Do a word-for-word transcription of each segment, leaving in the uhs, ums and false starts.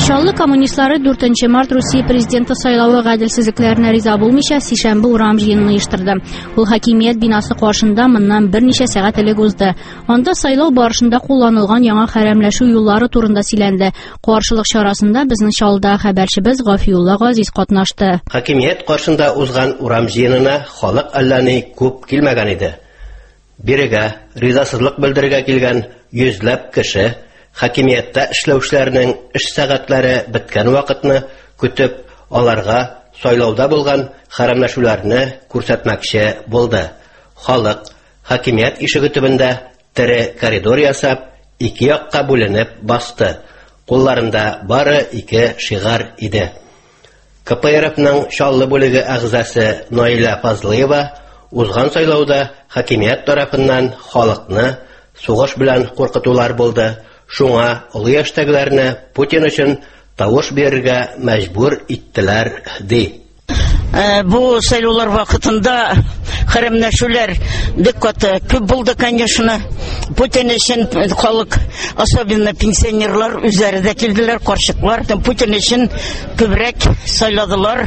Шаллы коммунистлары дүртенче март Русия президенты сайлауы гаделсезлекләренә риза булмыйча сишәмбе урам җыенын оештырды. Ул хакимият бинасы каршында моннан берничә сәгать элек узды. Анда сайлау барышында кулланылган яңа хәрәмләшү юллары турында сөйләнде. Каршылык чарасында безнең Шаллыда хәбәрчебез Гафиулла Газиз катнашты. Хакимият каршында узган урам җыенына халык әлләни күп килмәгән иде. Бирегә ризасызлык белдерергә килгән йөзләп кеше хакимиятта эшләүчеләрнең эш сәгатьләре беткән вакытны көтеп, аларга сайлауда булган хәрәмләшүләрне күрсәтмәкче булды. Халык хакимият ишеге төбендә тере коридор ясап, ике якка бүленеп басты. Кулларында бары ике шигар иде. КПРФның Шаллы бүлеге әгъзасы Наилә Фазлыева узган сайлауда хакимият тарафыннан халыкны сугыш белән куркытулар булды. Шуңа олы яшьтәгеләрне Путин өчен тавыш бирергә мәҗбүр иттеләр, ди. Бу сайлаулар вакытында хәрәмләшүләр бик каты күп булды, конечно. Путин өчен халык, особенно пенсионерлар үзләре дә килделәр, карчыклар. Путин өчен күбрәк сайладылар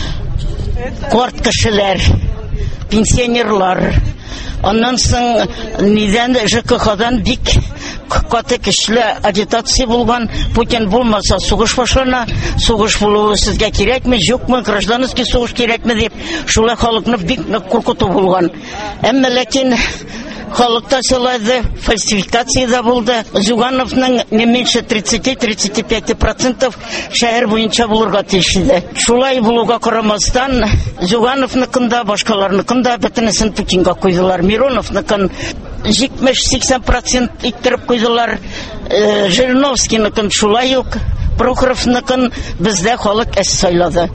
карт кешеләр, пенсионерлар. Аннан соң нидән ЖКХдан бик каты кешеле агитация булган. Путин булмаса сугыш башлана, сугыш булуы сезгә кирәкме, юкмы, гражданский сугыш кирәкме дип, шулай халыкны бик куркыту булган. Әмма ләкин халыкта сылайды, фальсификация да булды. Зюгановның не меньше тридцать-тридцать пять процентов шәһәр буенча булырга тиеш иде. Шулай булуга карамастан, Зюгановныкында, башкаларныкында бөтенесен Путинга куйдылар. Мироновныкын җитмеш-сиксән процент иттереп куйдылар. Жириновскийныкын шулай ук, Прохоровныкын бездә халык әс сайлады.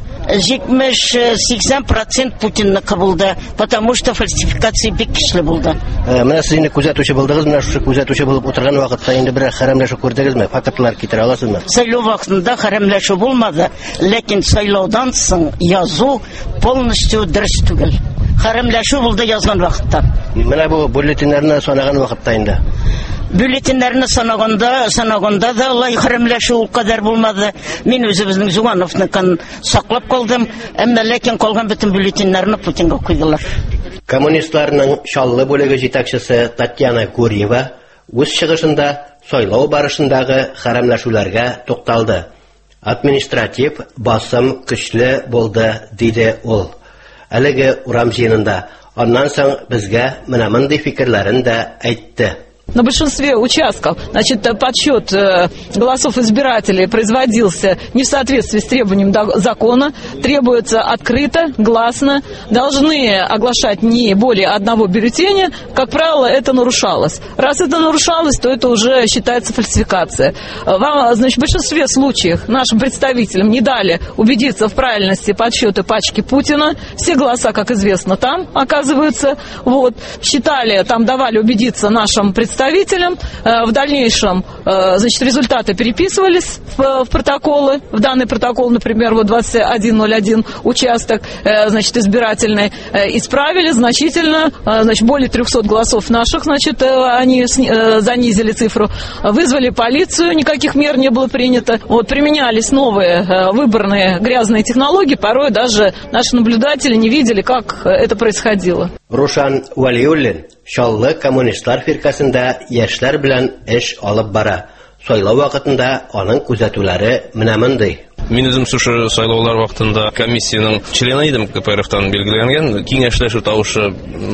җитмеш-сиксән процент Путинныкы булды, потому что фальсификация бик көчле булды. Менә сез инде күзәтүче булдыгыз, менә шушы күзәтүче булып утырган вакытта инде бер хәрәмләшү күрдегезме? Фактлар китерә аласызмы? Сайлау вакытында хәрәмләшү булмады, ләкин сайлаудан соң язу полностью дөрес түгел. Хәрәмләшү булды язган вакытта. Менә бу бюллетеннәрне санаган вакытта инде. Бюллетеннәрне санаганда, санаганда да алай хәрәмләшү ул кадәр булмады. Мин үзебезнең Зюгановныкын саклап калдым, әмма ләкин калган бөтен бюллетеннәрне Путинга куйдылар. Коммунистларның Шаллы бүлеге җитәкчесе Татьяна Гурьева үз чыгышында сайлау барышындагы хәрәмләшүләргә тукталды. Административ басым көчле булды, диде ул. Әлеге урам җыенында. Аннан соң безгә менә мондый фикерләрен дә әйтте. На большинстве участков, значит, подсчет голосов избирателей производился не в соответствии с требованием закона, требуется открыто, гласно, должны оглашать не более одного бюллетеня, как правило, это нарушалось. Раз это нарушалось, то это уже считается фальсификация. Вам, значит, в большинстве случаев нашим представителям не дали убедиться в правильности подсчета пачки Путина, все голоса, как известно, там оказываются, вот, считали, там давали убедиться нашим представителям, представителям. В дальнейшем, значит, результаты переписывались в, в протоколы. В данный протокол, например, вот двадцать один ноль один участок, значит, избирательный, исправили значительно, значит, более трехсот голосов наших, значит, они занизили цифру, вызвали полицию, никаких мер не было принято. Вот, применялись новые выборные грязные технологии, порой даже наши наблюдатели не видели, как это происходило. Рушан Валиуллин Шаллы коммунистлар фиркасында яшьләр белән эш алып бара. Сайлау вакытында аның күзәтүләре менә мондый. Мин үзем шушы сайлаулар вакытында комиссияның члены идем, КПРФтан билгеләнгән, киңәшләшү тавышы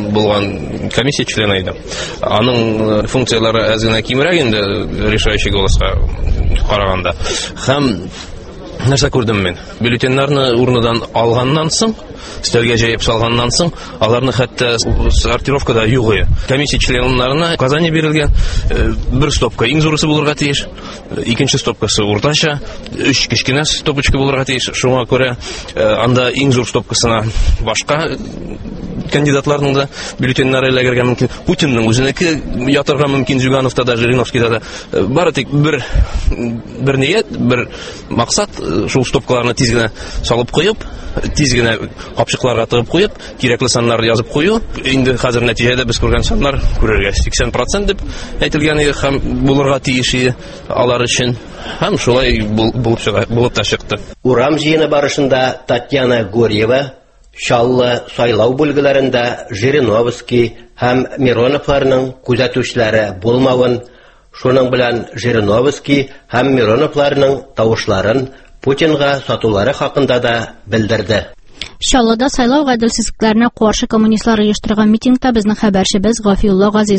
булган комиссия члены идем. Аның функциялары әз генә кимрәк инде решающий голоска караганда. Һәм нәрсә күрдем мин? Бюллетеннәрне урындан алганнан соң, стелгә җәеп салганнан соң, аларны хәтта сортировкада югы. Комиссия членнарына указание бирелгән, бер стопка иң зурысы булырга тиеш, икенче стопкасы уртача, өч кечкенә стопочка булырга тиеш. Шуңа күрә анда иң зур стопкасына башка кандидатларның да бюллетеннары эләгергә мөмкин. Путинның үзенеке ятырга мөмкин, Зюгановта да, Жириновскийда да. Бары тик бер бер ният, бер максат, шул стопкаларны тиз генә салып куеп, тиз генә капчыкларга тыгып куеп, кирәкле саннарны язып кую. Инде хәзер нәтиҗәдә без күргән саннар күрергә сиксән процент дип әйтелгән иде, һәм булырга тиеш алар өчен. Һәм шулай булып булып та чыкты. Урам җыены барышында Татьяна Горьева Шаллы сайлау бүлгеләрендә Жириновский һәм Мироновларның күзәтүчләре булмавын, шуның белән Жириновский һәм Мироновларның тавышларын Путинга сатулары хакында да белдерде. Шаллыда сайлау гаделсезлекләренә каршы коммунистлар оештырган митингта безнең хәбәрчебез Гафиулла Газиз